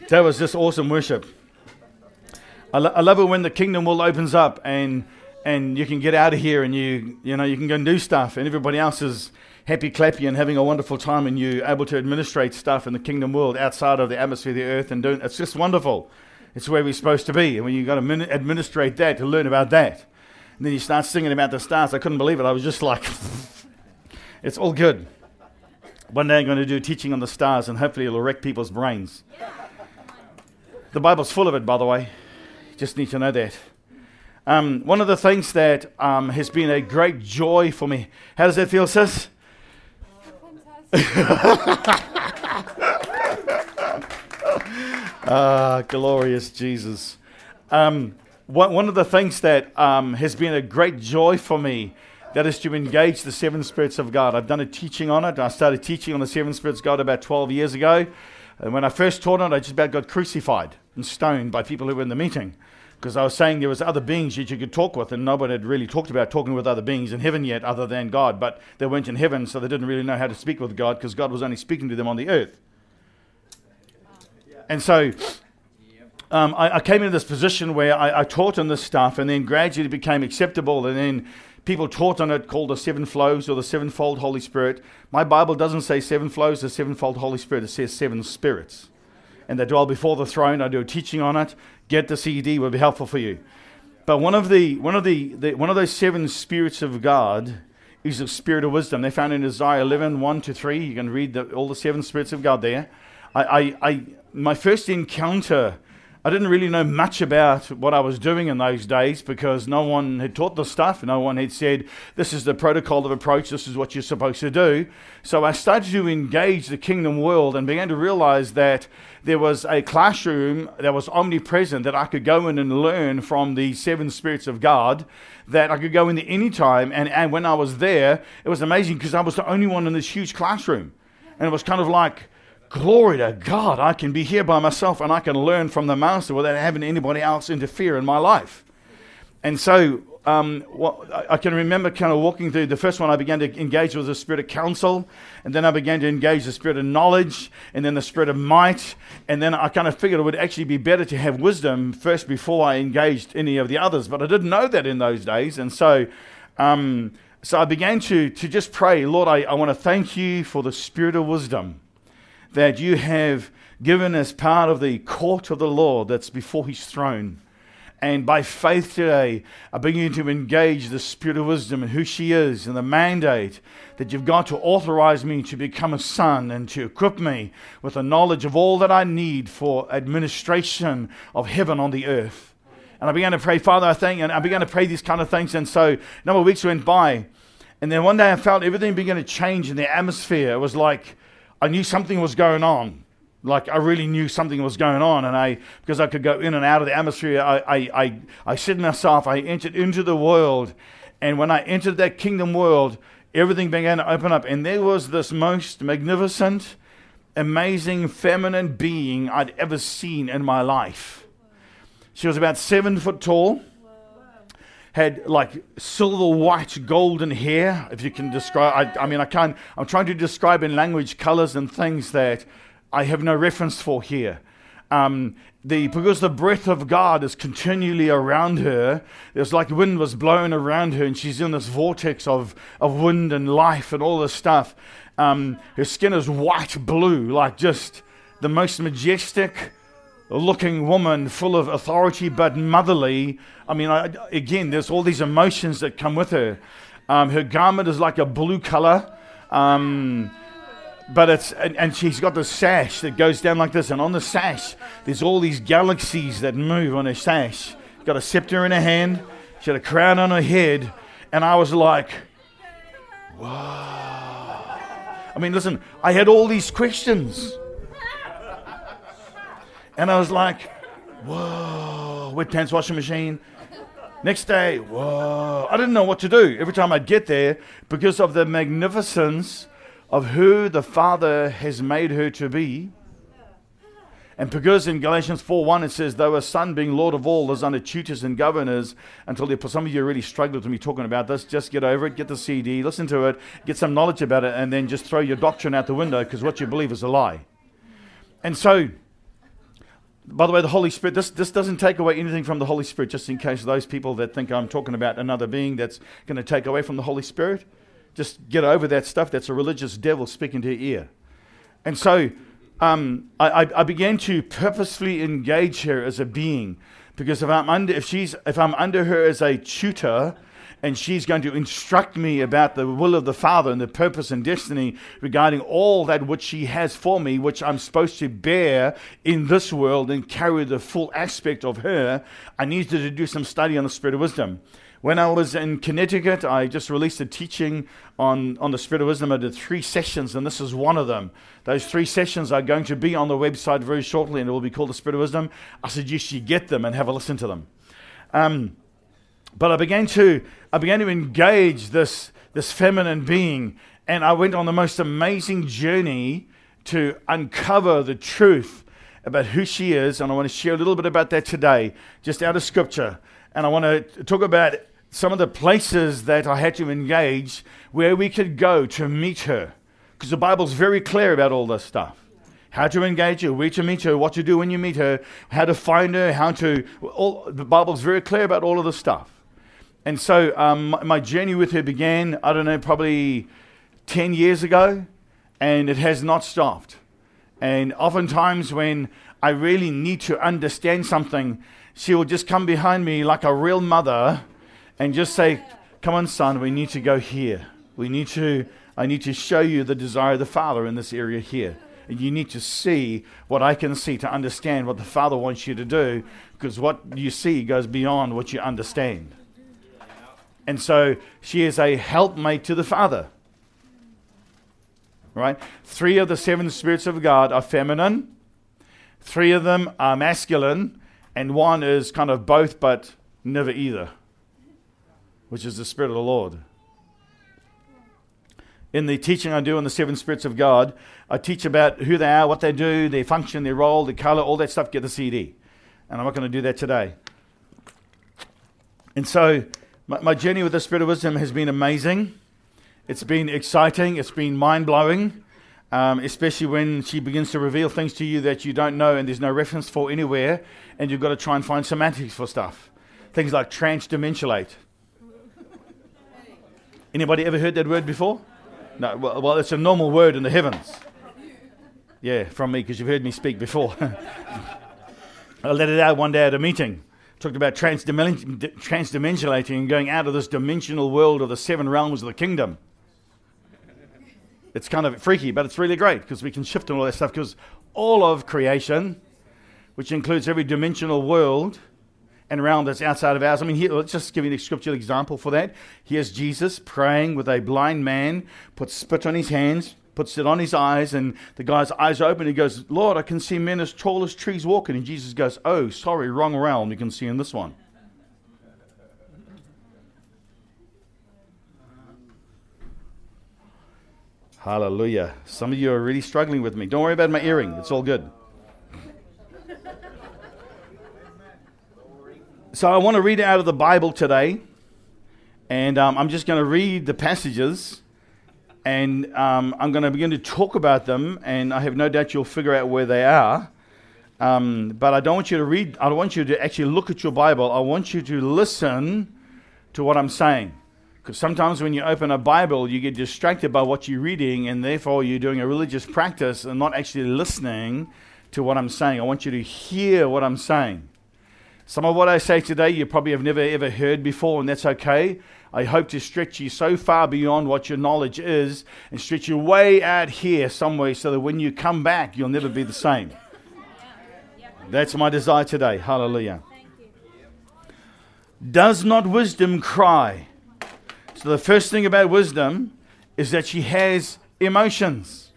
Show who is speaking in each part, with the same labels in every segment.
Speaker 1: That was just awesome worship. I love it when the kingdom world opens up and you can get out of here and you can go and do stuff and everybody else is happy clappy and having a wonderful time and you're able to administrate stuff in the kingdom world outside of the atmosphere of the earth and it's just wonderful. It's where we're supposed to be, and when you've got to administrate that to learn about that. And then you start singing about the stars. I couldn't believe it. I was just like, it's all good. One day I'm going to do teaching on the stars and hopefully it'll wreck people's brains. The Bible's full of it, by the way. Just need to know that. One of the things that has been a great joy for me. How does that feel, sis? Glorious Jesus. One of the things that has been a great joy for me, that is to engage the seven spirits of God. I've done a teaching on it. I started teaching on the seven spirits of God about 12 years ago. And when I first taught on it, I just about got crucified and stoned by people who were in the meeting. Because I was saying there was other beings that you could talk with, and nobody had really talked about talking with other beings in heaven yet other than God. But they weren't in heaven, so they didn't really know how to speak with God because God was only speaking to them on the earth. And so I came into this position where I taught on this stuff and then gradually it became acceptable. And then people taught on it called the seven flows or the sevenfold Holy Spirit. My Bible doesn't say seven flows, the sevenfold Holy Spirit. It says seven spirits. And they dwell before the throne. I do a teaching on it. Get the CD, will be helpful for you. But one of those seven spirits of God is the spirit of wisdom. They found in Isaiah 11, 1-3. You can read all the seven spirits of God there. My first encounter, I didn't really know much about what I was doing in those days because no one had taught this stuff. No one had said, this is the protocol of approach, this is what you're supposed to do. So I started to engage the kingdom world and began to realize that there was a classroom that was omnipresent that I could go in and learn from the seven spirits of God, that I could go in there anytime. And when I was there, it was amazing because I was the only one in this huge classroom. And it was kind of like, glory to God, I can be here by myself and I can learn from the master without having anybody else interfere in my life. And so I can remember kind of walking through, the first one I began to engage with the spirit of counsel, and then I began to engage the spirit of knowledge, and then the spirit of might, and then I kind of figured it would actually be better to have wisdom first before I engaged any of the others, but I didn't know that in those days. And so I began to just pray, Lord, I want to thank you for the spirit of wisdom that you have given as part of the court of the Lord that's before his throne. And by faith today, I begin to engage the spirit of wisdom and who she is and the mandate that you've got to authorize me to become a son and to equip me with the knowledge of all that I need for administration of heaven on the earth. And I began to pray, Father, I thank you. And I began to pray these kind of things. And so a number of weeks went by. And then one day I felt everything began to change in the atmosphere. It was like I knew something was going on. Like I really knew something was going on, and because I could go in and out of the atmosphere, I said to myself, I entered into the world, and when I entered that kingdom world, everything began to open up, and there was this most magnificent, amazing feminine being I'd ever seen in my life. She was about 7 foot tall, had like silver white golden hair, if you can describe. I'm trying to describe in language colors and things that I have no reference for here. Because the breath of God is continually around her, there's like wind was blowing around her, and she's in this vortex of wind and life and all this stuff. Her skin is white blue, like just the most majestic looking woman, full of authority but motherly. Again, there's all these emotions that come with her. Her garment is like a blue color. But and she's got this sash that goes down like this, and on the sash there's all these galaxies that move on her sash. She's got a scepter in her hand, she had a crown on her head, and I was like, wow. Listen, I had all these questions, and I was like, whoa, wet pants washing machine. Next day, whoa, I didn't know what to do. Every time I'd get there, because of the magnificence of who the Father has made her to be. And because in Galatians 4:1 it says, though a son being Lord of all is under tutors and governors, some of you really struggled with me talking about this, just get over it, get the CD, listen to it, get some knowledge about it, and then just throw your doctrine out the window because what you believe is a lie. And so By the way, the Holy Spirit, this doesn't take away anything from the Holy Spirit, just in case those people that think I'm talking about another being that's going to take away from the Holy Spirit. Just get over that stuff. That's a religious devil speaking to your ear. And so I began to purposefully engage her as a being, because if I'm under her as a tutor, and she's going to instruct me about the will of the Father and the purpose and destiny regarding all that which she has for me, which I'm supposed to bear in this world and carry the full aspect of her, I needed to do some study on the Spirit of Wisdom. When I was in Connecticut, I just released a teaching on the Spirit of Wisdom. I did 3 sessions, and this is one of them. Those 3 sessions are going to be on the website very shortly, and it will be called the Spirit of Wisdom. I suggest you get them and have a listen to them. But I began to engage this feminine being, and I went on the most amazing journey to uncover the truth about who she is, and I want to share a little bit about that today, just out of Scripture. And I want to talk about some of the places that I had to engage where we could go to meet her, because the Bible's very clear about all this stuff. How to engage her, where to meet her, what to do when you meet her, how to find her, the Bible's very clear about all of this stuff. And so my journey with her began, I don't know, probably 10 years ago, and it has not stopped. And oftentimes when I really need to understand something, she will just come behind me like a real mother and just say, come on, son, we need to go here. I need to show you the desire of the Father in this area here. And you need to see what I can see to understand what the Father wants you to do, because what you see goes beyond what you understand. And so she is a helpmate to the Father. Right? 3 of the 7 spirits of God are feminine. 3 of them are masculine. And 1 is kind of both, but never either, which is the Spirit of the Lord. In the teaching I do on the 7 spirits of God, I teach about who they are, what they do, their function, their role, their color, all that stuff. Get the CD. And I'm not going to do that today. And so my journey with the Spirit of Wisdom has been amazing. It's been exciting. It's been mind-blowing, especially when she begins to reveal things to you that you don't know and there's no reference for anywhere, and you've got to try and find semantics for stuff. Things like transdimensionate. Anybody ever heard that word before? No. Well, it's a normal word in the heavens. Yeah, from me, because you've heard me speak before. I let it out one day at a meeting. Talked about transdimensionalating and going out of this dimensional world of the 7 realms of the kingdom. It's kind of freaky, but it's really great because we can shift and all that stuff, because all of creation, which includes every dimensional world and realm that's outside of ours. I mean, here, let's just give you an scriptural example for that. Here's Jesus praying with a blind man, puts spit on his hands, puts it on his eyes, and the guy's eyes open. He goes, Lord, I can see men as tall as trees walking. And Jesus goes, oh, sorry, wrong realm. You can see in this one. Hallelujah. Some of you are really struggling with me. Don't worry about my earring. It's all good. So I want to read out of the Bible today. And I'm just going to read the passages. And I'm going to begin to talk about them, and I have no doubt you'll figure out where they are. But I don't want you to read. I don't want you to actually look at your Bible. I want you to listen to what I'm saying. Because sometimes when you open a Bible, you get distracted by what you're reading, and therefore you're doing a religious practice and not actually listening to what I'm saying. I want you to hear what I'm saying. Some of what I say today you probably have never ever heard before, and that's okay. I hope to stretch you so far beyond what your knowledge is and stretch you way out here somewhere so that when you come back, you'll never be the same. That's my desire today. Hallelujah. Does not wisdom cry? So the first thing about wisdom is that she has emotions.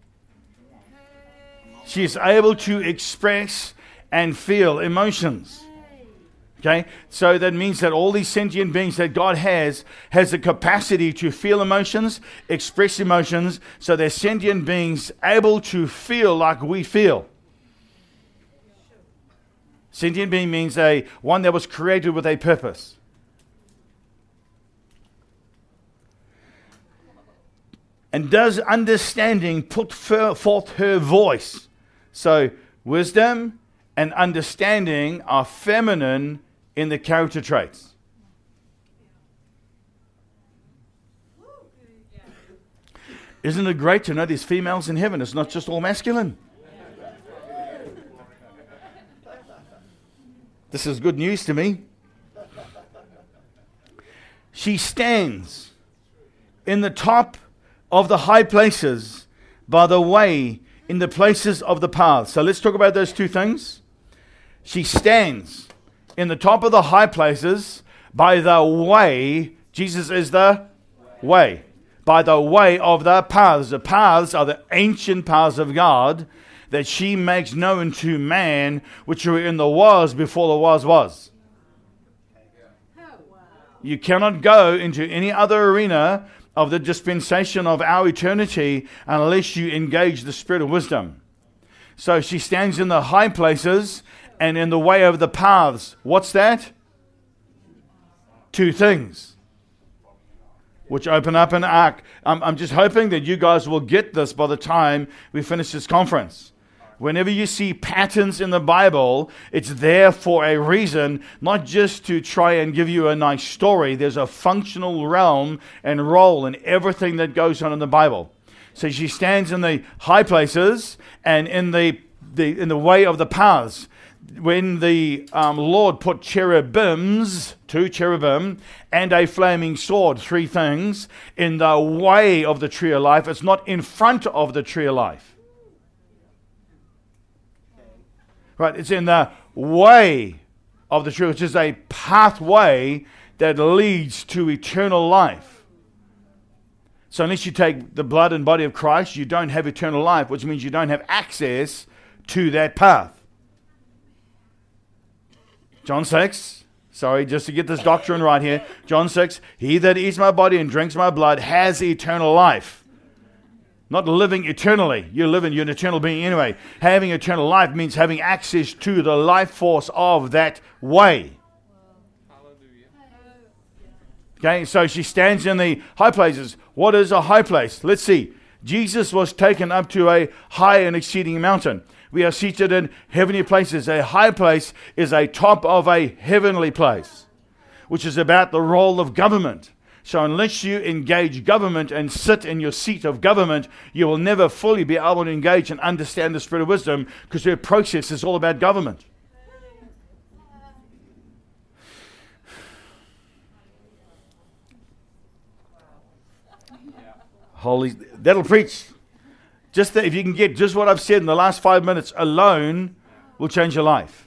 Speaker 1: She is able to express and feel emotions. Okay, so that means that all these sentient beings that God has the capacity to feel emotions, express emotions, so they're sentient beings able to feel like we feel. Sentient being means one that was created with a purpose. And does understanding put forth her voice? So wisdom and understanding are feminine in the character traits. Isn't it great to know there's females in heaven? It's not just all masculine. This is good news to me. She stands in the top of the high places by the way in the places of the paths. So let's talk about those two things. She stands in the top of the high places by the way. Jesus is the way. By the way of the paths. The paths are the ancient paths of God that she makes known to man, which were in the was before the was. You cannot go into any other arena of the dispensation of our eternity unless you engage the spirit of wisdom. So she stands in the high places and in the way of the paths. What's that? Two things, which open up an arc. I'm just hoping that you guys will get this by the time we finish this conference. Whenever you see patterns in the Bible, it's there for a reason, not just to try and give you a nice story. There's a functional realm and role in everything that goes on in the Bible. So she stands in the high places and in the way of the paths. When the Lord put cherubims, 2 cherubim, and a flaming sword, 3 things, in the way of the tree of life, it's not in front of the tree of life. Right, it's in the way of the tree, which is a pathway that leads to eternal life. So unless you take the blood and body of Christ, you don't have eternal life, which means you don't have access to that path. John 6, sorry, just to get this doctrine right here. John 6, he that eats my body and drinks my blood has eternal life. Not living eternally. You're an eternal being anyway. Having eternal life means having access to the life force of that way. Okay, so she stands in the high places. What is a high place? Let's see. Jesus was taken up to a high and exceeding mountain. We are seated in heavenly places. A high place is a top of a heavenly place, which is about the role of government. So unless you engage government and sit in your seat of government, you will never fully be able to engage and understand the spirit of wisdom, because their process is all about government. That'll preach. Just that, if you can get just what I've said in the last 5 minutes alone, will change your life.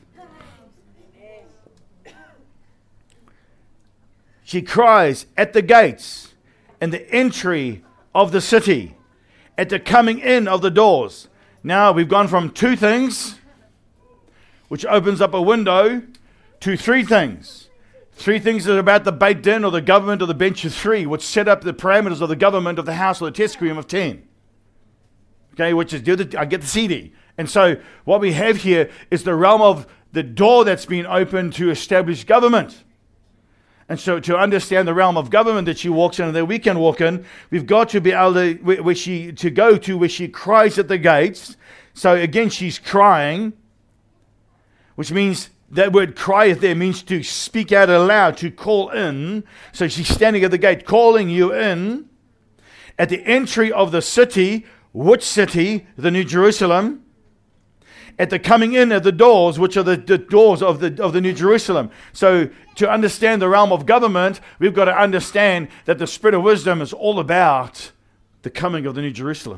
Speaker 1: She cries at the gates and the entry of the city, at the coming in of the doors. Now we've gone from 2 things, which opens up a window, to 3 things. 3 things that are about the Beit Din or the government or the bench of 3, which set up the parameters of the government of the house or the test cream of 10. Okay, which is, I get the CD. And so what we have here is the realm of the door that's been opened to establish government. And so to understand the realm of government that she walks in and that we can walk in, we've got to be able to go to where she cries at the gates. So again, she's crying, which means that word cry there means to speak out aloud, to call in. So she's standing at the gate, calling you in. At the entry of the city, which city? The New Jerusalem. At the coming in of the doors, which are the doors of the New Jerusalem. So to understand the realm of government, we've got to understand that the spirit of wisdom is all about the coming of the New Jerusalem.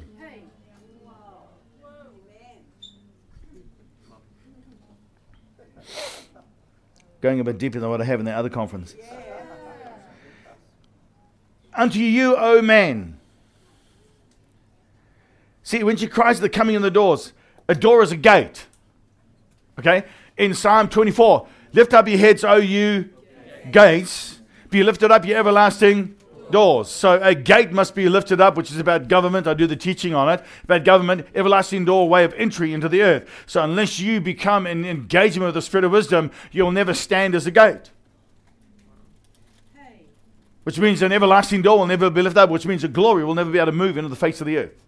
Speaker 1: Going a bit deeper than what I have in the other conference. Unto you, O man. See, when she cries at the coming in the doors, a door is a gate. Okay? In Psalm 24, lift up your heads, O you gates. Be lifted up, your everlasting doors. So a gate must be lifted up, which is about government. I do the teaching on it. About government, everlasting door, way of entry into the earth. So unless you become an engagement with the spirit of wisdom, you'll never stand as a gate. Which means an everlasting door will never be lifted up, which means a glory will never be able to move into the face of the earth.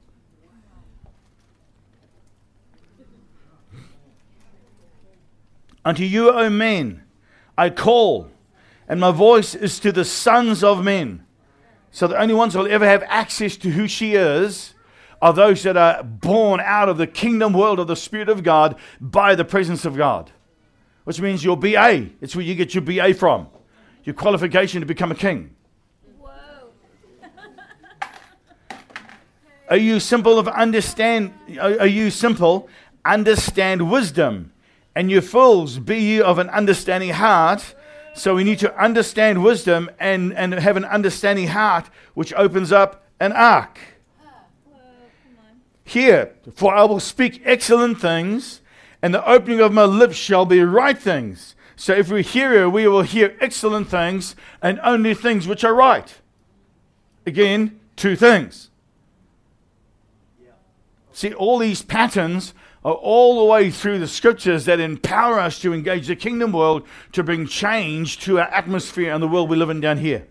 Speaker 1: Unto you, O men, I call, and my voice is to the sons of men. So the only ones who will ever have access to who she is are those that are born out of the kingdom world of the Spirit of God by the presence of God. Which means your BA. It's where you get your BA from. Your qualification to become a king.
Speaker 2: Whoa.
Speaker 1: Are you simple of understand? Are you simple? Understand wisdom. And you fools, be ye of an understanding heart. So we need to understand wisdom and have an understanding heart, which opens up an ark. Here, for I will speak excellent things, and the opening of my lips shall be right things. So if we hear her, we will hear excellent things, and only things which are right. Again, two things. See, all these patterns are all the way through the scriptures that empower us to engage the kingdom world to bring change to our atmosphere and the world we live in down here.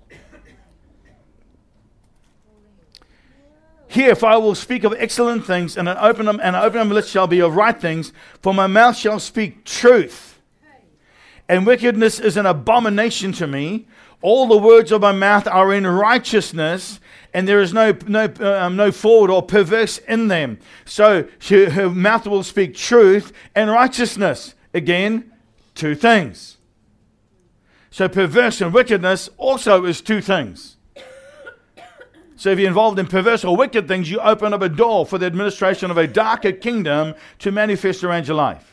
Speaker 1: Here, if I will speak of excellent things, and I open them, lips shall be of right things, for my mouth shall speak truth. And wickedness is an abomination to me. All the words of my mouth are in righteousness, and there is no forward or perverse in them. So her mouth will speak truth and righteousness. Again, two things. So perverse and wickedness also is two things. So if you're involved in perverse or wicked things, you open up a door for the administration of a darker kingdom to manifest around your life.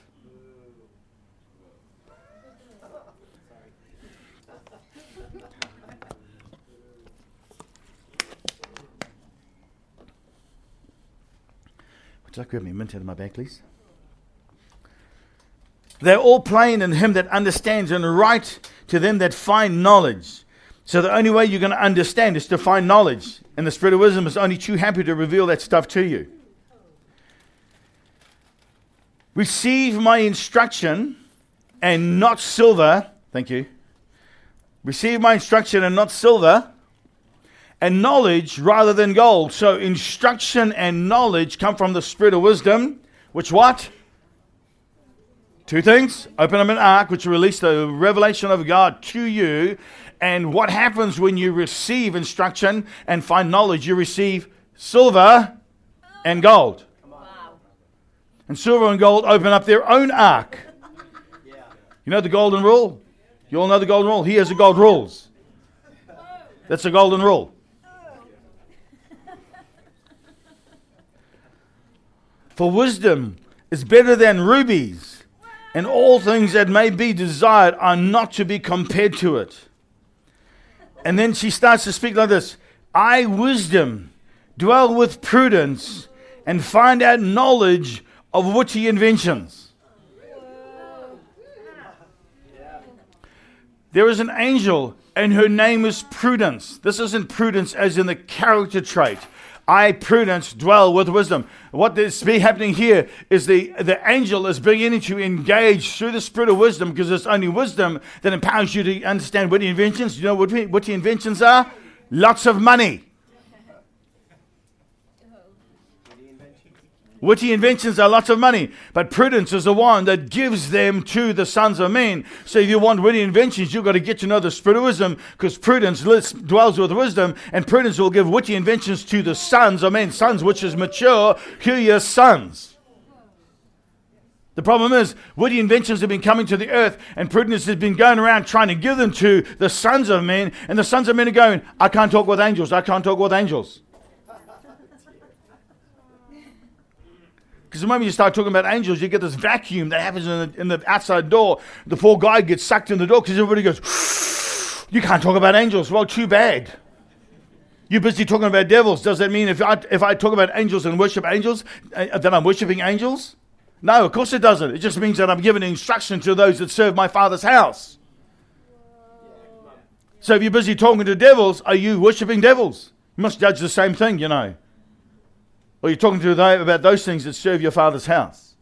Speaker 1: Would you like to grab me a mint out of my bag, please? They're all plain in him that understands, and right to them that find knowledge. So the only way you're going to understand is to find knowledge. And the Spirit of wisdom is only too happy to reveal that stuff to you. Receive my instruction and not silver. Thank you. Receive my instruction and not silver. And knowledge rather than gold. So instruction and knowledge come from the Spirit of wisdom. Which what? Two things. Open up an ark, which will release the revelation of God to you. And what happens when you receive instruction and find knowledge? You receive silver and gold.
Speaker 2: Wow.
Speaker 1: And silver and gold open up their own ark. You know the golden rule? You all know the golden rule? Here's the gold rules. That's the golden rule. For wisdom is better than rubies, and all things that may be desired are not to be compared to it. And then she starts to speak like this. I, wisdom, dwell with prudence and find out knowledge of witty inventions. There is an angel, and her name is Prudence. This isn't prudence as in the character trait. I, Prudence, dwell with wisdom. What is happening here is the angel is beginning to engage through the Spirit of wisdom, because it's only wisdom that empowers you to understand witty inventions. You know what witty inventions are? Lots of money. Witty inventions are lots of money, but prudence is the one that gives them to the sons of men. So if you want witty inventions, you've got to get to know the Spirit of wisdom, because prudence dwells with wisdom, and prudence will give witty inventions to the sons of men. Sons, which is mature, curious sons. The problem is, witty inventions have been coming to the earth, and prudence has been going around trying to give them to the sons of men, and the sons of men are going, I can't talk with angels, I can't talk with angels. Because the moment you start talking about angels, you get this vacuum that happens in the outside door. The poor guy gets sucked in the door because everybody goes, you can't talk about angels. Well, too bad. You're busy talking about devils. Does that mean if I talk about angels and worship angels, that I'm worshiping angels? No, of course it doesn't. It just means that I'm giving instruction to those that serve my Father's house. So if you're busy talking to devils, are you worshiping devils? You must judge the same thing, you know. Or you're talking to them about those things that serve your Father's house.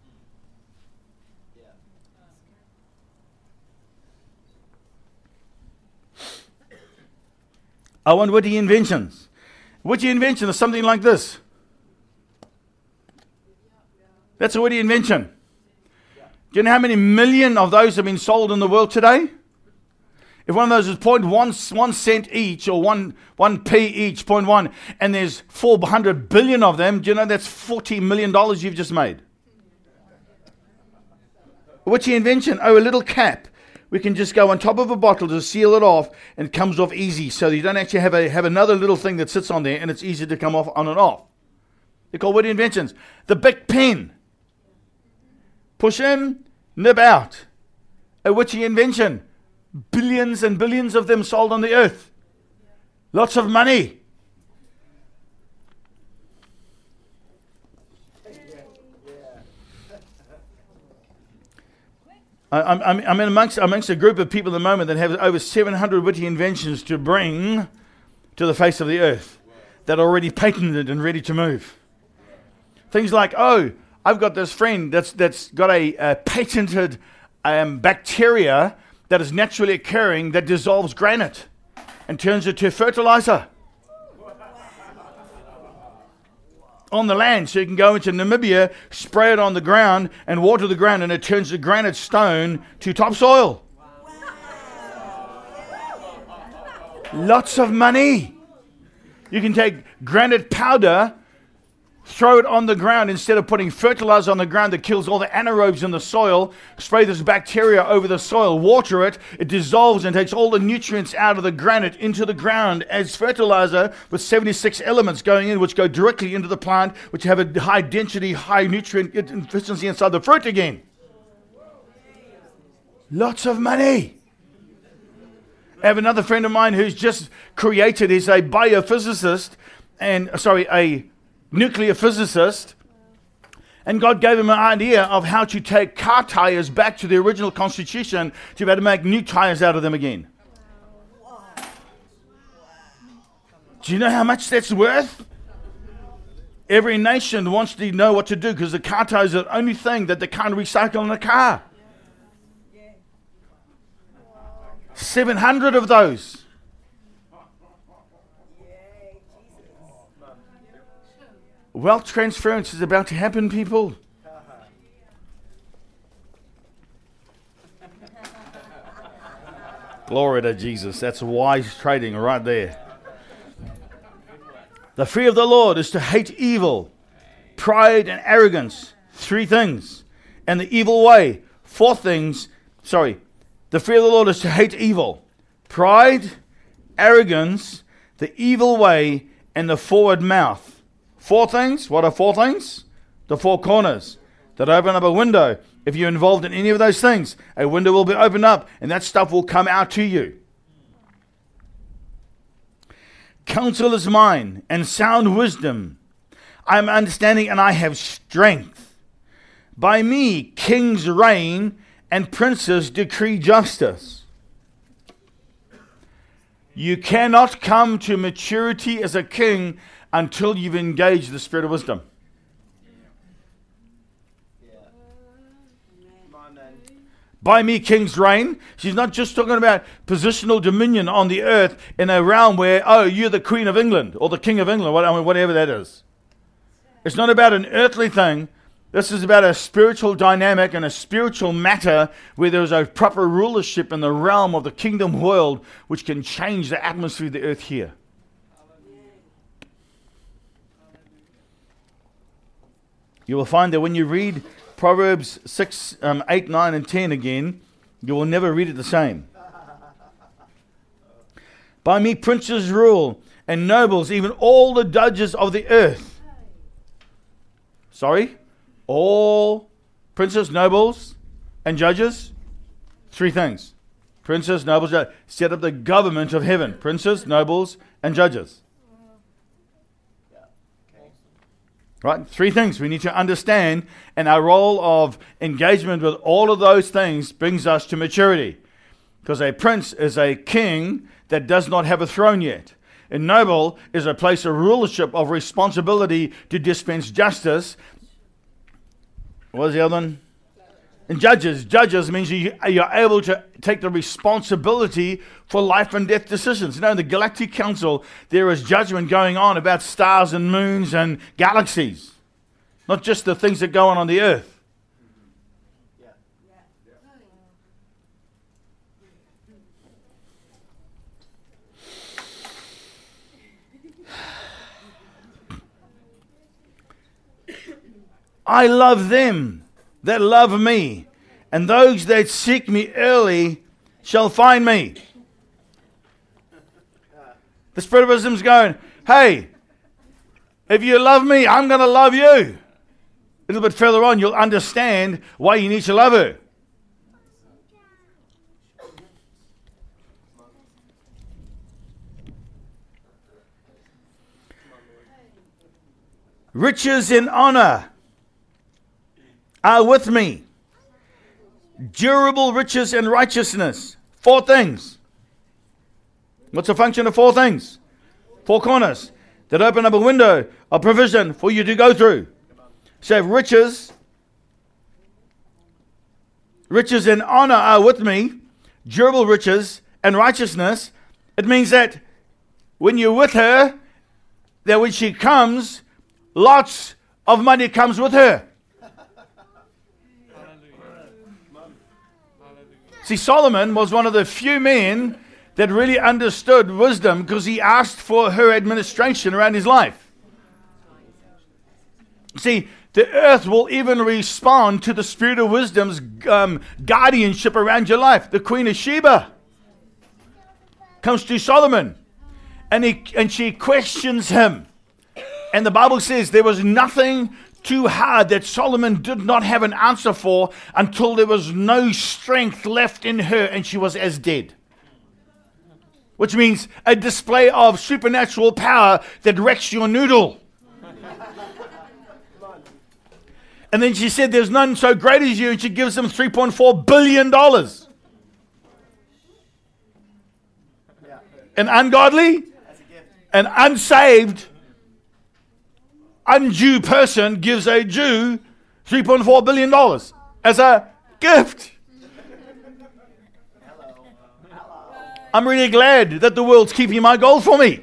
Speaker 1: I want witty inventions. Witty invention is something like this. That's a witty invention. Do you know how many million of those have been sold in the world today? If one of those is 0.1 cent each, or 1p each, 0.1, and there's 400 billion of them, do you know that's $40 million you've just made? Witchy invention. Oh, a little cap. We can just go on top of a bottle to seal it off, and it comes off easy. So you don't actually have another little thing that sits on there, and it's easy to come off on and off. They're called witty inventions. The big pen. Push in, nib out. A witchy invention. Billions and billions of them sold on the earth. Lots of money. I'm amongst a group of people at the moment that have over 700 witty inventions to bring to the face of the earth that are already patented and ready to move. Things like, oh, I've got this friend that's got a patented bacteria that is naturally occurring that dissolves granite and turns it to fertilizer on the land. So you can go into Namibia, spray it on the ground and water the ground, and it turns the granite stone to topsoil. Lots of money. You can take granite powder, throw it on the ground instead of putting fertilizer on the ground that kills all the anaerobes in the soil. Spray this bacteria over the soil, water it, it dissolves and takes all the nutrients out of the granite into the ground as fertilizer, with 76 elements going in which go directly into the plant, which have a high density, high nutrient efficiency inside the fruit again. Lots of money. I have another friend of mine who's just created, he's a biophysicist, a nuclear physicist, and God gave him an idea of how to take car tires back to the original constitution to be able to make new tires out of them again. Do you know how much that's worth? Every nation wants to know what to do because the car tires are the only thing that they can't recycle in a car. 700 of those. Wealth transference is about to happen, people. Glory to Jesus. That's wise trading right there. The fear of the Lord is to hate evil, pride and arrogance. 3 things. And the evil way. 4 things. The fear of the Lord is to hate evil, pride, arrogance, the evil way, and the forward mouth. 4 things. What are 4 things? The 4 corners that open up a window. If you're involved in any of those things, a window will be opened up and that stuff will come out to you. Counsel is mine and sound wisdom. I am understanding and I have strength. By me kings reign and princes decree justice. You cannot come to maturity as a king until you've engaged the spirit of wisdom. By me kings reign. She's not just talking about positional dominion on the earth in a realm where, oh, you're the Queen of England or the King of England, whatever that is. It's not about an earthly thing. This is about a spiritual dynamic and a spiritual matter where there is a proper rulership in the realm of the kingdom world which can change the atmosphere of the earth here. You will find that when you read Proverbs 6, 8, 9, and 10 again, you will never read it the same. By me princes rule, and nobles, even all the judges of the earth. All princes, nobles, and judges. 3 things. Princes, nobles, judges. Set up the government of heaven. Princes, nobles, and judges. Right? 3 things we need to understand, and our role of engagement with all of those things brings us to maturity. Because a prince is a king that does not have a throne yet. A noble is a place of rulership, of responsibility to dispense justice. What was the other one? And judges. Judges means you're able to take the responsibility for life and death decisions. You know, in the Galactic Council, there is judgment going on about stars and moons and galaxies. Not just the things that go on the earth. I love them that love me, and those that seek me early shall find me. The Spirit of wisdom is going, hey, if you love me, I'm going to love you. A little bit further on, you'll understand why you need to love her. Riches and honor are with me. Durable riches and righteousness. 4 things. What's the function of 4 things? 4 corners that open up a window of provision for you to go through. So riches and honor are with me. Durable riches and righteousness. It means that when you're with her, that when she comes, lots of money comes with her. See, Solomon was one of the few men that really understood wisdom because he asked for her administration around his life. See, the earth will even respond to the spirit of wisdom's guardianship around your life. The Queen of Sheba comes to Solomon and she questions him. And the Bible says there was nothing too hard that Solomon did not have an answer for until there was no strength left in her and she was as dead. Which means a display of supernatural power that wrecks your noodle. And then she said, there's none so great as you, and she gives him $3.4 billion. An ungodly, an unsaved, unJew person gives a Jew $3.4 billion as a gift. I'm really glad that the world's keeping my gold for me.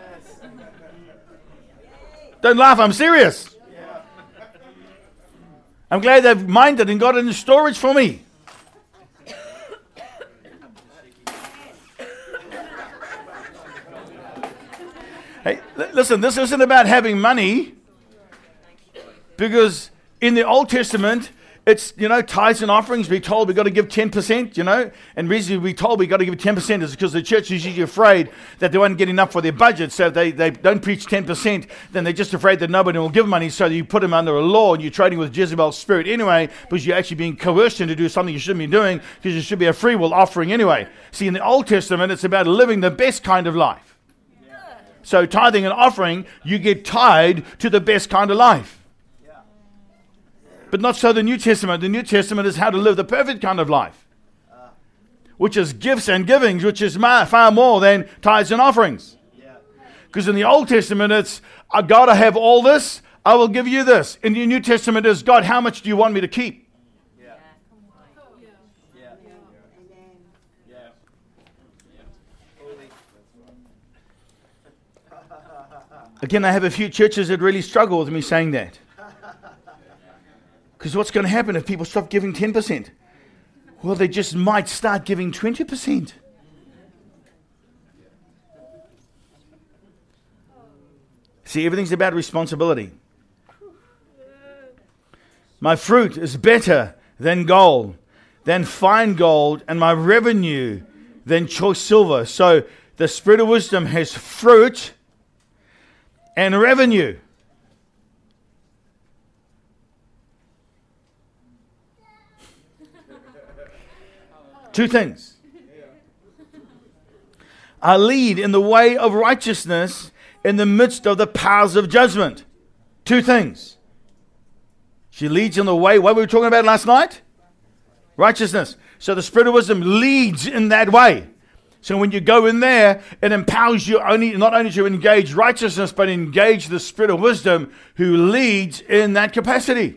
Speaker 1: Don't laugh, I'm serious. I'm glad they've mined it and got it in storage for me. Hey, listen, this isn't about having money, because in the Old Testament, it's, tithes and offerings. We're told we've got to give 10%, and the reason we're told we've got to give 10% is because the church is usually afraid that they won't get enough for their budget, so they don't preach 10%, then they're just afraid that nobody will give money, so you put them under a law, and you're trading with Jezebel's spirit anyway, because you're actually being coerced into do something you shouldn't be doing, because you should be a free will offering anyway. See, in the Old Testament, it's about living the best kind of life. So tithing and offering, you get tied to the best kind of life. But not so the New Testament. The New Testament is how to live the perfect kind of life, which is gifts and givings, which is far more than tithes and offerings. Because in the Old Testament, it's, I got to have all this, I will give you this. In the New Testament, it's, God, how much do you want me to keep? Again, I have a few churches that really struggle with me saying that. Because what's going to happen if people stop giving 10%? Well, they just might start giving 20%. See, everything's about responsibility. My fruit is better than gold, than fine gold, and my revenue than choice silver. So the spirit of wisdom has fruit and revenue. Two things. I lead in the way of righteousness in the midst of the paths of judgment. Two things. She leads in the way. What were we talking about last night? Righteousness. So the spirit of wisdom leads in that way. So when you go in there, it empowers you not only to engage righteousness, but engage the spirit of wisdom who leads in that capacity.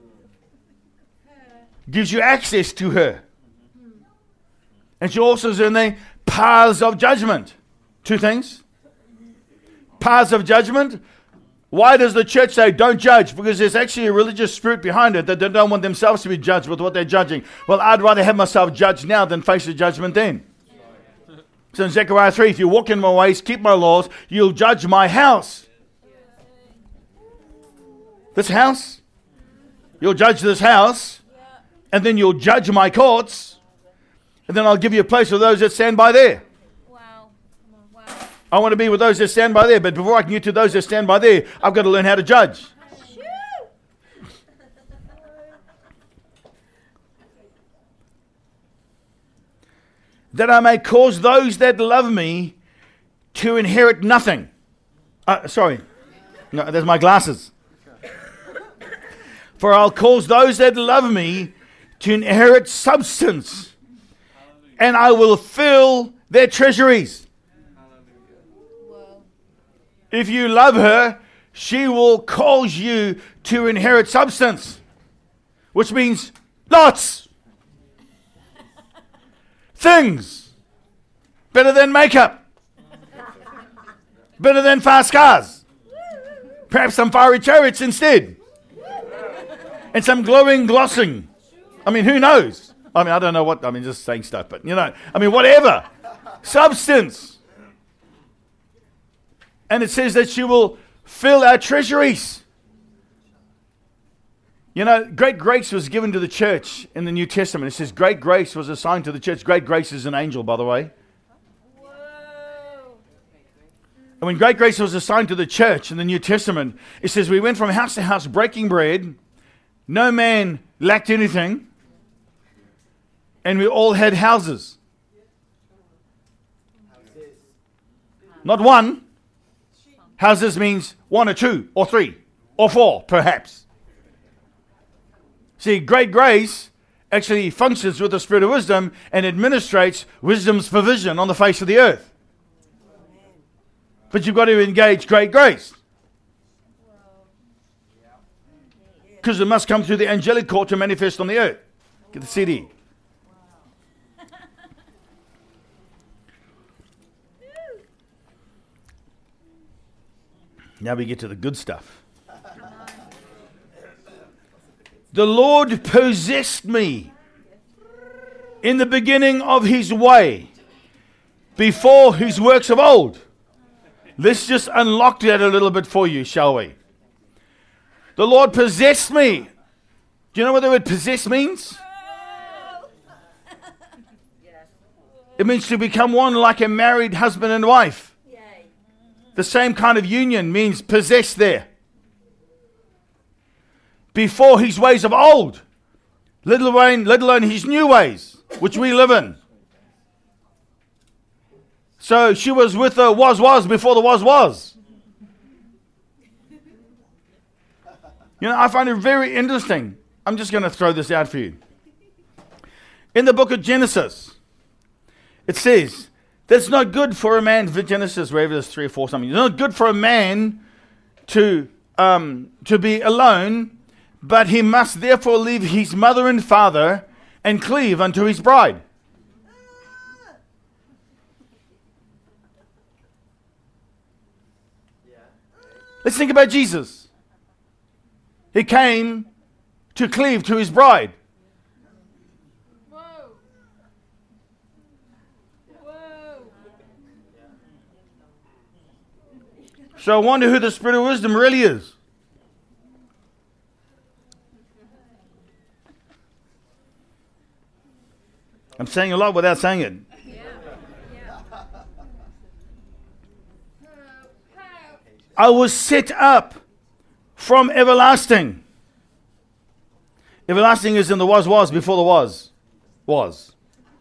Speaker 1: Gives you access to her. And she also is in the paths of judgment. Two things. Paths of judgment. Why does the church say don't judge? Because there's actually a religious spirit behind it that they don't want themselves to be judged with what they're judging. Well, I'd rather have myself judged now than face the judgment then. So in Zechariah 3, if you walk in my ways, keep my laws, you'll judge my house. This house You'll judge this house, and then you'll judge my courts, and then I'll give you a place for those that stand by there.
Speaker 2: Wow. Wow.
Speaker 1: I want to be with those that stand by there, but before I can get to those that stand by there, I've got to learn how to judge. That I may cause those that love me to inherit nothing. Sorry. No, there's my glasses. For I'll cause those that love me to inherit substance, and I will fill their treasuries. If you love her, she will cause you to inherit substance, which means lots. Things. Better than makeup. Better than fast cars. Perhaps some fiery chariots instead. And some glowing glossing. I mean, who knows? I mean, I don't know what, I mean, just saying stuff, but you know, I mean, whatever. Substance. And it says that she will fill our treasuries. You know, great grace was given to the church in the New Testament. It says great grace was assigned to the church. Great grace is an angel, by the way.
Speaker 2: Whoa.
Speaker 1: And when great grace was assigned to the church in the New Testament, it says we went from house to house breaking bread. No man lacked anything. And we all had houses. Not one. Houses means one or two or three or four, perhaps. See, great grace actually functions with the spirit of wisdom and administrates wisdom's provision on the face of the earth. But you've got to engage great grace. Because it must come through the angelic court to manifest on the earth. Get the CD. Now we get to the good stuff. The Lord possessed me in the beginning of his way, before his works of old. Let's just unlock that a little bit for you, shall we? The Lord possessed me. Do you know what the word possess means? It means to become one like a married husband and wife. The same kind of union means possess there. Before his ways of old, let alone his new ways, which we live in. So she was with the was before the was. You know, I find it very interesting. I'm just going to throw this out for you. In the book of Genesis, it says, that's not good for a man, Genesis, wherever there's 3 or 4 something. It's not good for a man to be alone, but he must therefore leave his mother and father and cleave unto his bride. Let's think about Jesus. He came to cleave to his bride.
Speaker 2: Whoa. Whoa.
Speaker 1: So I wonder who the Spirit of wisdom really is. I'm saying a lot without saying it. I was set up from everlasting. Everlasting is in the was before the was.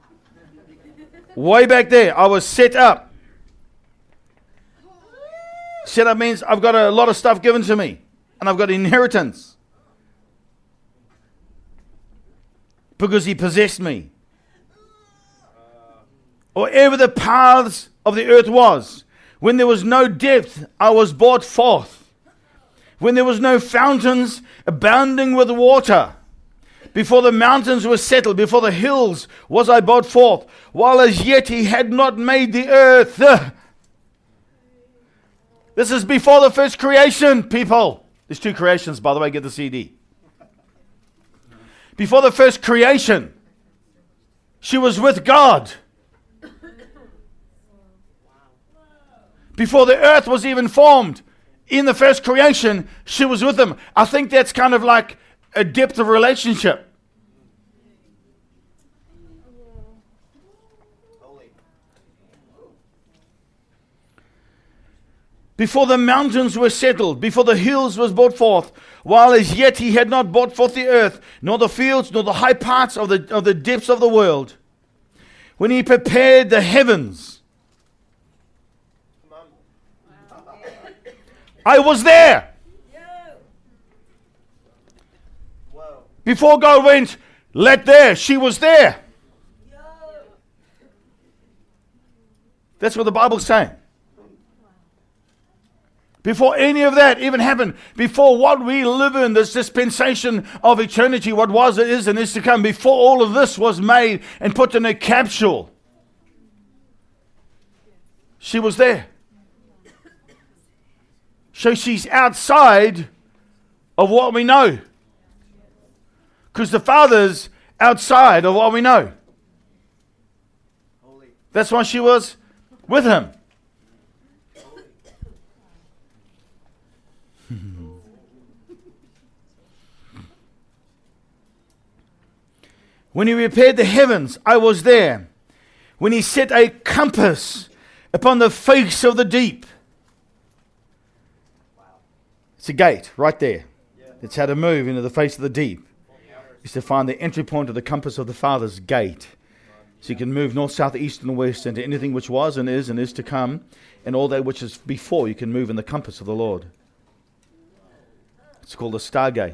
Speaker 1: Way back there, I was set up. Set up means I've got a lot of stuff given to me. And I've got inheritance. Because he possessed me. Or ever the paths of the earth was. When there was no depth, I was brought forth. When there was no fountains abounding with water. Before the mountains were settled, before the hills was I brought forth. While as yet he had not made the earth. This is before the first creation, people. There's 2 creations, by the way, get the CD. Before the first creation, she was with God. Before the earth was even formed, in the first creation, she was with him. I think that's kind of like a depth of relationship. Before the mountains were settled, before the hills was brought forth, while as yet he had not brought forth the earth, nor the fields, nor the high parts of the depths of the world, when he prepared the heavens, I was there. Before God went, let there, she was there. That's what the Bible's saying. Before any of that even happened, before what we live in, this dispensation of eternity, what was, is, and is to come, before all of this was made and put in a capsule, she was there. So she's outside of what we know. Because the Father's outside of what we know. That's why she was with him. When he repaired the heavens, I was there. When he set a compass upon the face of the deep. It's a gate right there. It's how to move into the face of the deep. It's to find the entry point of the compass of the Father's gate. So you can move north, south, east, and west into anything which was and is to come. And all that which is before, you can move in the compass of the Lord. It's called a stargate.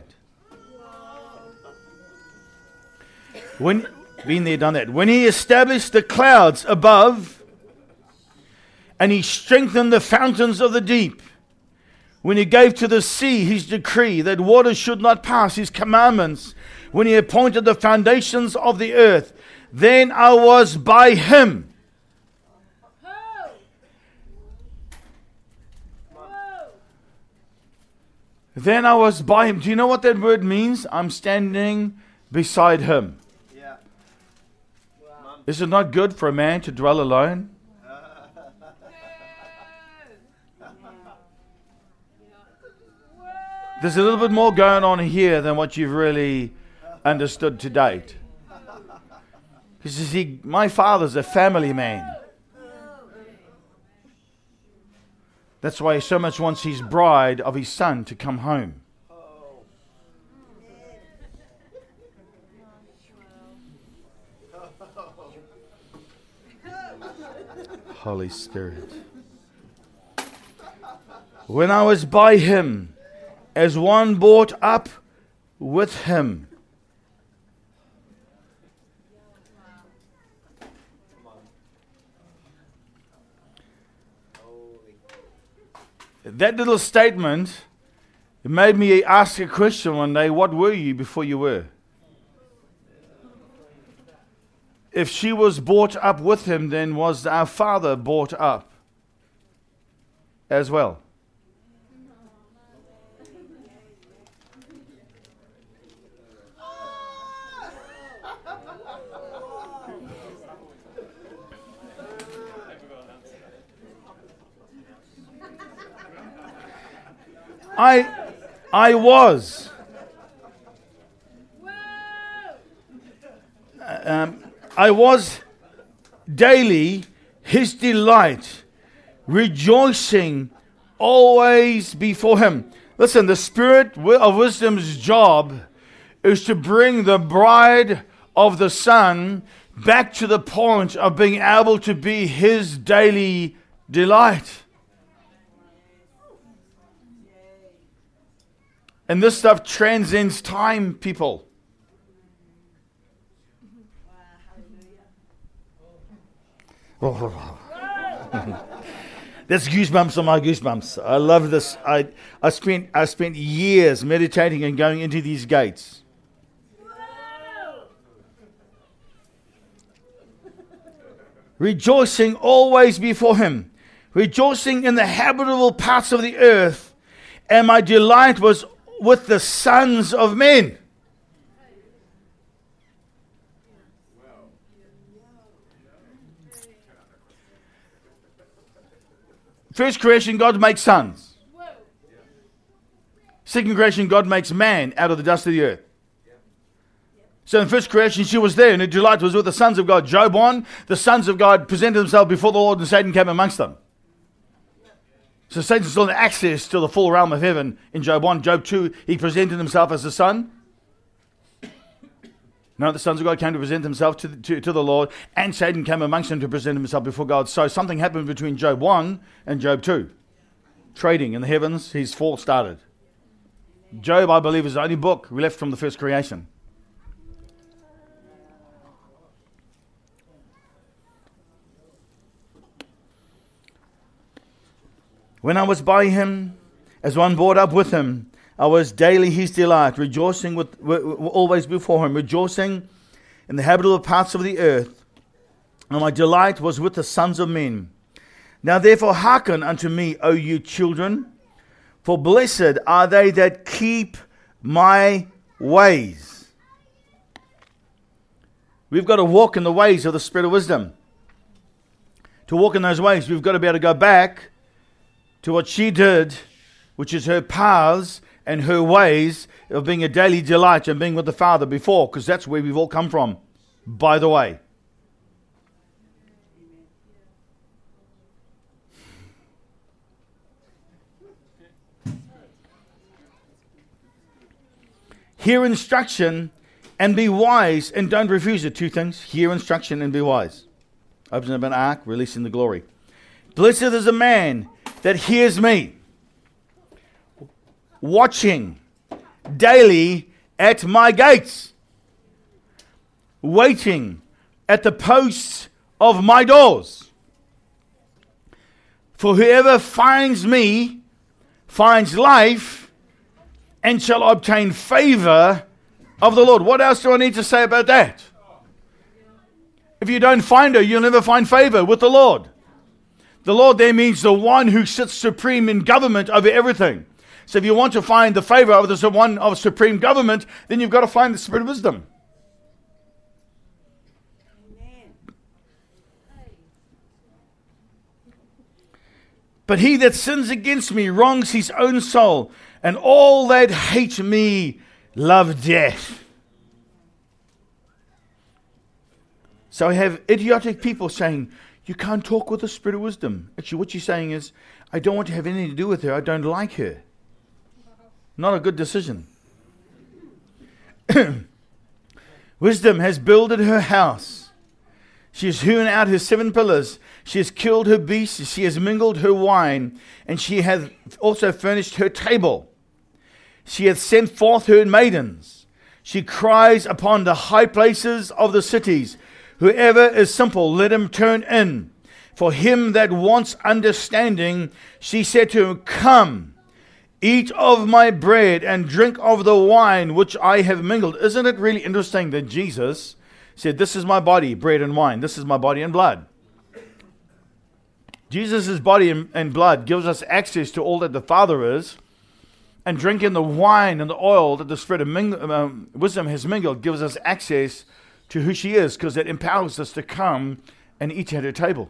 Speaker 1: When, been there, done that. When he established the clouds above, and he strengthened the fountains of the deep, when he gave to the sea his decree that waters should not pass, his commandments, when he appointed the foundations of the earth, then I was by him. Then I was by him. Do you know what that word means? I'm standing beside him. Is it not good for a man to dwell alone? There's a little bit more going on here than what you've really understood to date. Because you see, my father's a family man. That's why he so much wants his bride of his son to come home. Holy Spirit. When I was by him, as one brought up with him. That little statement made me ask a question one day, what were you before you were? If she was brought up with him, then was our Father brought up as well? I was. I was daily his delight, rejoicing always before him. Listen, the Spirit of wisdom's job is to bring the bride of the Son back to the point of being able to be his daily delight. And this stuff transcends time, people. That's goosebumps on my goosebumps. I love this. I spent years meditating and going into these gates. Rejoicing always before him. Rejoicing in the habitable parts of the earth. And my delight was with the sons of men. First creation, God makes sons. Second creation, God makes man out of the dust of the earth. So in first creation, she was there, and her delight was with the sons of God. Job 1, the sons of God presented themselves before the Lord, and Satan came amongst them. So Satan still had access to the full realm of heaven in Job 1. Job 2, he presented himself as a son. No, the sons of God came to present themselves to the Lord, and Satan came amongst them to present himself before God. So something happened between Job 1 and Job 2. Trading in the heavens, his fall started. Job, I believe, is the only book we left from the first creation. When I was by him, as one brought up with him, I was daily his delight, rejoicing with always before him, rejoicing in the habitable parts of the earth. And my delight was with the sons of men. Now therefore hearken unto me, O you children, for blessed are they that keep my ways. We've got to walk in the ways of the Spirit of wisdom. To walk in those ways, we've got to be able to go back to what she did, which is her paths and her ways of being a daily delight and being with the Father before, because that's where we've all come from, by the way. Hear instruction and be wise, and don't refuse it. Two things: hear instruction and be wise. Opens up an ark, releasing the glory. Blessed is a man that hears me, watching daily at my gates, waiting at the posts of my doors. For whoever finds me finds life and shall obtain favor of the Lord. What else do I need to say about that? If you don't find her, you'll never find favor with the Lord. The Lord there means the one who sits supreme in government over everything. So if you want to find the favor of the one of supreme government, then you've got to find the Spirit of wisdom. Amen. But he that sins against me wrongs his own soul, and all that hate me love death. So I have idiotic people saying, you can't talk with the Spirit of wisdom. Actually, what you're saying is, I don't want to have anything to do with her. I don't like her. Not a good decision. Wisdom has builded her house. She has hewn out her 7 pillars. She has killed her beasts. She has mingled her wine. And she hath also furnished her table. She hath sent forth her maidens. She cries upon the high places of the cities. Whoever is simple, let him turn in. For him that wants understanding, she said to him, come, eat of my bread and drink of the wine which I have mingled. Isn't it really interesting that Jesus said, this is my body, bread and wine. This is my body and blood. Jesus' body and blood gives us access to all that the Father is. And drinking the wine and the oil that the Spirit of wisdom has mingled gives us access to who she is, because it empowers us to come and eat at her table.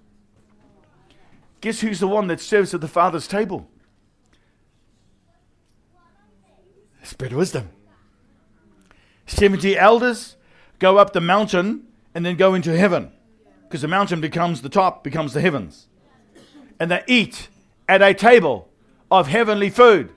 Speaker 1: Guess who's the one that serves at the Father's table? The Spirit of wisdom. 70 elders go up the mountain and then go into heaven, because the mountain becomes the top, becomes the heavens. And they eat at a table of heavenly food.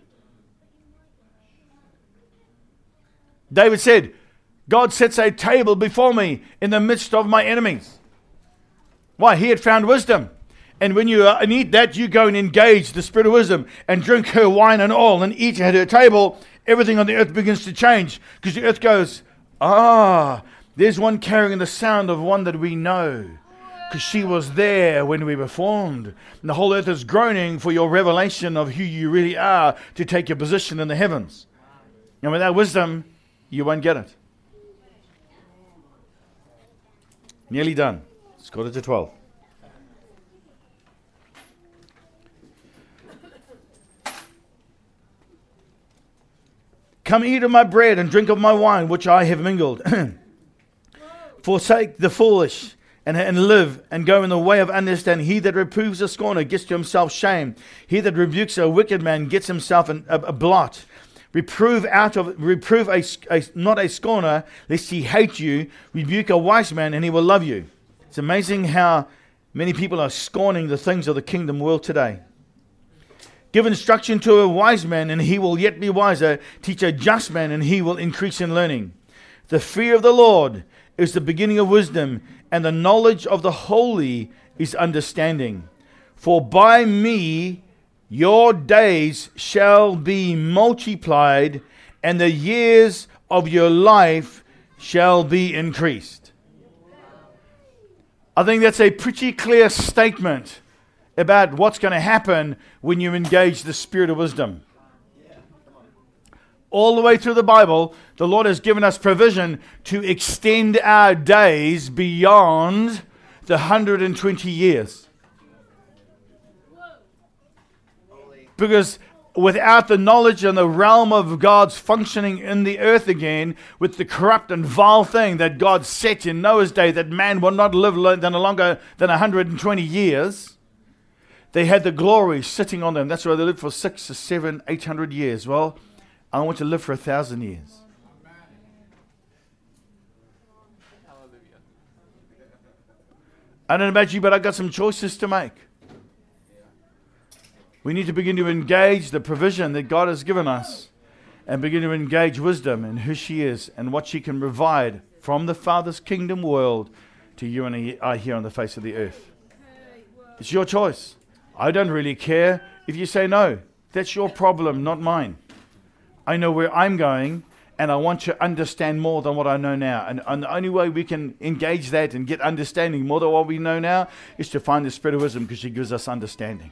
Speaker 1: David said, God sets a table before me in the midst of my enemies. Why? He had found wisdom. And when you eat that, you go and engage the Spirit of wisdom and drink her wine and oil and eat at her table. Everything on the earth begins to change, because the earth goes, there's one carrying the sound of one that we know, because she was there when we were formed. And the whole earth is groaning for your revelation of who you really are, to take your position in the heavens. And without wisdom, you won't get it. Nearly done. It's 11:45. Come eat of my bread and drink of my wine, which I have mingled. Forsake the foolish and live and go in the way of understanding. He that reproves a scorner gets to himself shame. He that rebukes a wicked man gets himself a blot. Reprove not a scorner, lest he hate you. Rebuke a wise man, and he will love you. It's amazing how many people are scorning the things of the kingdom world today. Give instruction to a wise man, and he will yet be wiser. Teach a just man, and he will increase in learning. The fear of the Lord is the beginning of wisdom, and the knowledge of the holy is understanding. For by me your days shall be multiplied, and the years of your life shall be increased. I think that's a pretty clear statement about what's going to happen when you engage the spirit of wisdom. All the way through the Bible, the Lord has given us provision to extend our days beyond the 120 years. Because without the knowledge and the realm of God's functioning in the earth again, with the corrupt and vile thing that God set in Noah's day, that man will not live longer than 120 years, they had the glory sitting on them. That's why they lived for 6 or 7, 800 years. Well, I want to live for 1,000 years. I don't know about you, but I've got some choices to make. We need to begin to engage the provision that God has given us and begin to engage wisdom in who she is and what she can provide from the Father's kingdom world to you and I here on the face of the earth. It's your choice. I don't really care if you say no. That's your problem, not mine. I know where I'm going, and I want to understand more than what I know now. And the only way we can engage that and get understanding more than what we know now is to find the spirit of wisdom, because she gives us understanding.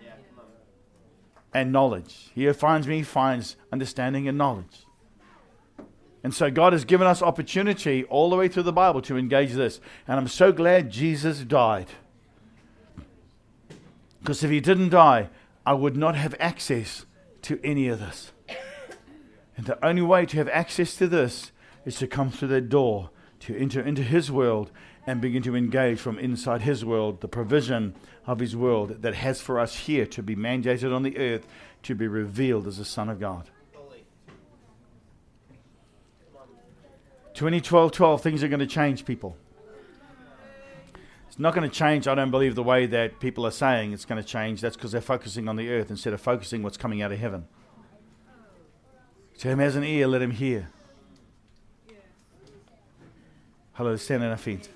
Speaker 1: And knowledge. He who finds me finds understanding and knowledge. And so God has given us opportunity all the way through the Bible to engage this. And I'm so glad Jesus died. Because if he didn't die, I would not have access to any of this. And the only way to have access to this is to come through that door, to enter into his world and begin to engage from inside his world, the provision of his world that has for us here to be mandated on the earth, to be revealed as the Son of God. 2012, things are going to change, people. It's not going to change, I don't believe, the way that people are saying it's going to change. That's because they're focusing on the earth instead of focusing what's coming out of heaven. To him has an ear, let him hear. Hello, stand on our feet.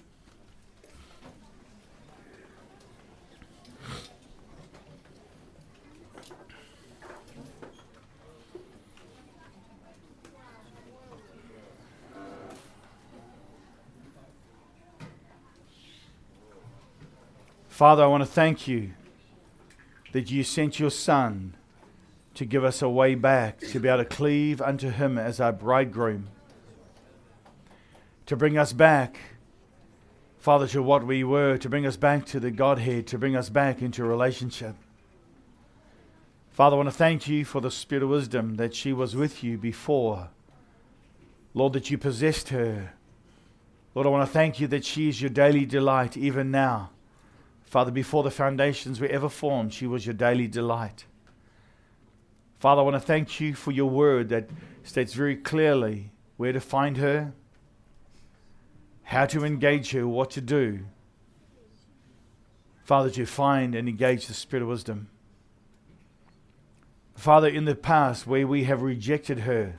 Speaker 1: Father, I want to thank you that you sent your Son to give us a way back, to be able to cleave unto him as our bridegroom, to bring us back, Father, to what we were, to bring us back to the Godhead, to bring us back into a relationship. Father, I want to thank you for the spirit of wisdom, that she was with you before. Lord, that you possessed her. Lord, I want to thank you that she is your daily delight even now. Father, before the foundations were ever formed, she was your daily delight. Father, I want to thank you for your word that states very clearly where to find her, how to engage her, what to do. Father, to find and engage the spirit of wisdom. Father, in the past where we have rejected her,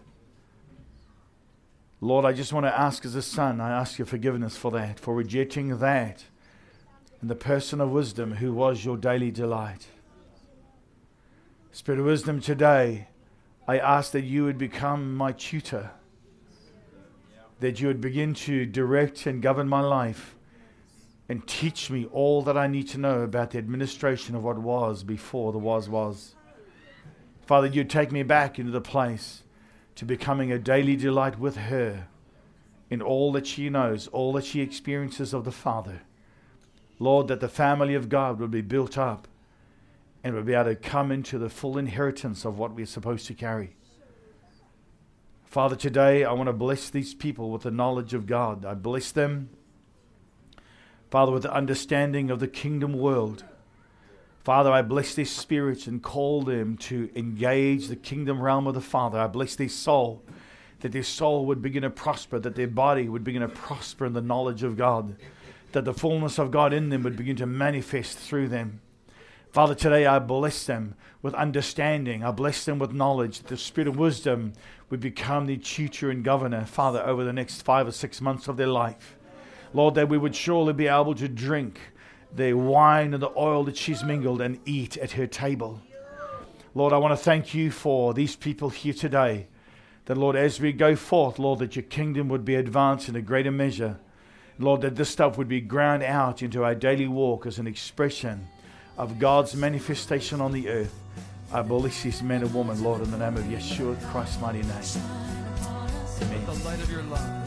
Speaker 1: Lord, I just want to ask as a son, I ask your forgiveness for that, for rejecting that in the person of wisdom who was your daily delight. Spirit of wisdom, today, I ask that you would become my tutor, that you would begin to direct and govern my life and teach me all that I need to know about the administration of what was before the was. Father, you'd take me back into the place to becoming a daily delight with her in all that she knows, all that she experiences of the Father. Lord, that the family of God would be built up and would be able to come into the full inheritance of what we're supposed to carry. Father, today I want to bless these people with the knowledge of God. I bless them, Father, with the understanding of the kingdom world. Father, I bless their spirits and call them to engage the kingdom realm of the Father. I bless their soul, that their soul would begin to prosper, that their body would begin to prosper in the knowledge of God, that the fullness of God in them would begin to manifest through them. Father, today I bless them with understanding. I bless them with knowledge, that the spirit of wisdom would become the tutor and governor, Father, over the next 5 or 6 months of their life. Lord, that we would surely be able to drink the wine and the oil that she's mingled and eat at her table. Lord, I want to thank you for these people here today, that, Lord, as we go forth, Lord, that your kingdom would be advanced in a greater measure. Lord, that this stuff would be ground out into our daily walk as an expression of God's manifestation on the earth. I bless this man and woman, Lord, in the name of Yeshua Christ's mighty name. Amen.
Speaker 3: The light of your love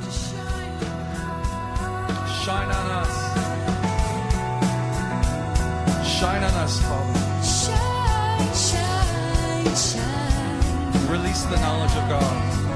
Speaker 3: shine on us. Shine on us, Father.
Speaker 4: Shine, shine, shine.
Speaker 3: Release the knowledge of God.